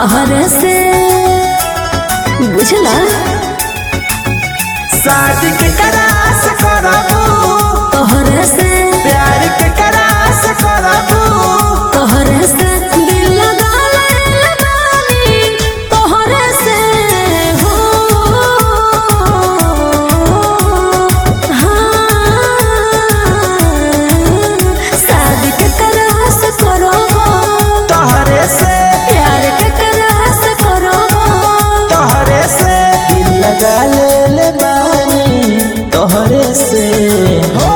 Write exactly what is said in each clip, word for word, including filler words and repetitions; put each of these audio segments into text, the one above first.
तोहरे से बुझला शादी के करास करबू तोहरे से प्यार के करास करबू तोहरे से दिल लगा ले बानी तोहरे से हो हाँ शादी के करास करो तोहरे से प्यार के करास करो तोहरे से दिल लगा ले बानी तोहरे से हो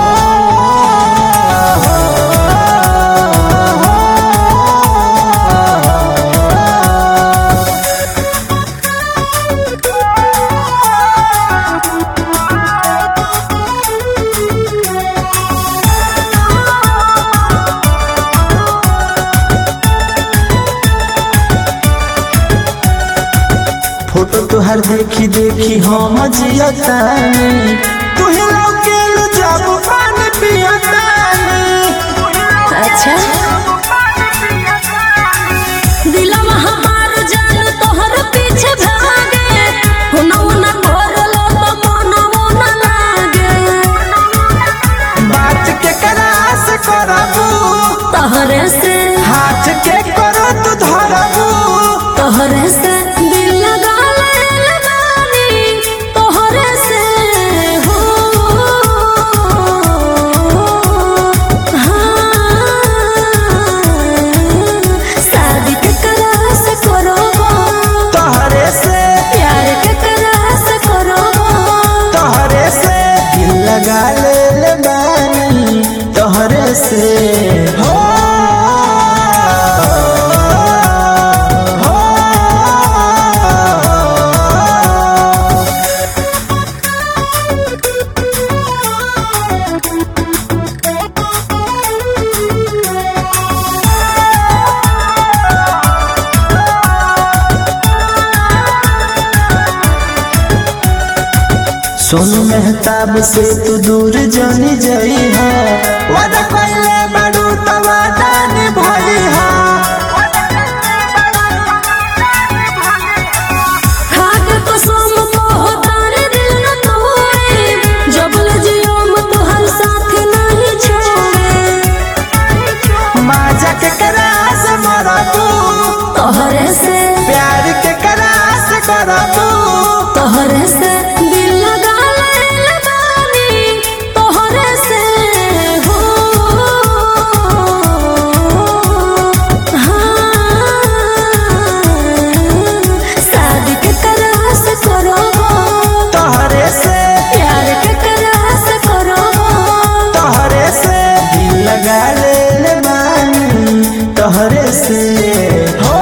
फोटो तुहार देखी देखी हम जियतानी तुहे लौकेल जब पानी पियतानी। अच्छा दिलवा हमार जान तोहर पीछे भागे हुना हुना करलो तो मनवो न लागे बात के करास करबू तोहरे से हाथ के करो तू धरबू तोहरे से दिल लगा ले बानी तोहरे से हो हाँ शादी के करास करो तोहरे से प्यार के करास करो तोहरे से दिल लगा ले बानी तोहरे से हो सोनू मेहताब से तू दूर जानी जाई है वादा कइले बाडू त वादा निभाई है खाके कसम मोहतार दिल न तोड़े जबल जियो म तोहर साथ नहीं छोड़े माजा के करास मरबू तोहरे से प्यार के करास करबू तोहरे से दिल लगा ले बानी तोहरे से हो हाँ शादी के करास करो तोहरे से प्यार के करास करो तोहरे से दिल लगा ले बानी तोहरे से हो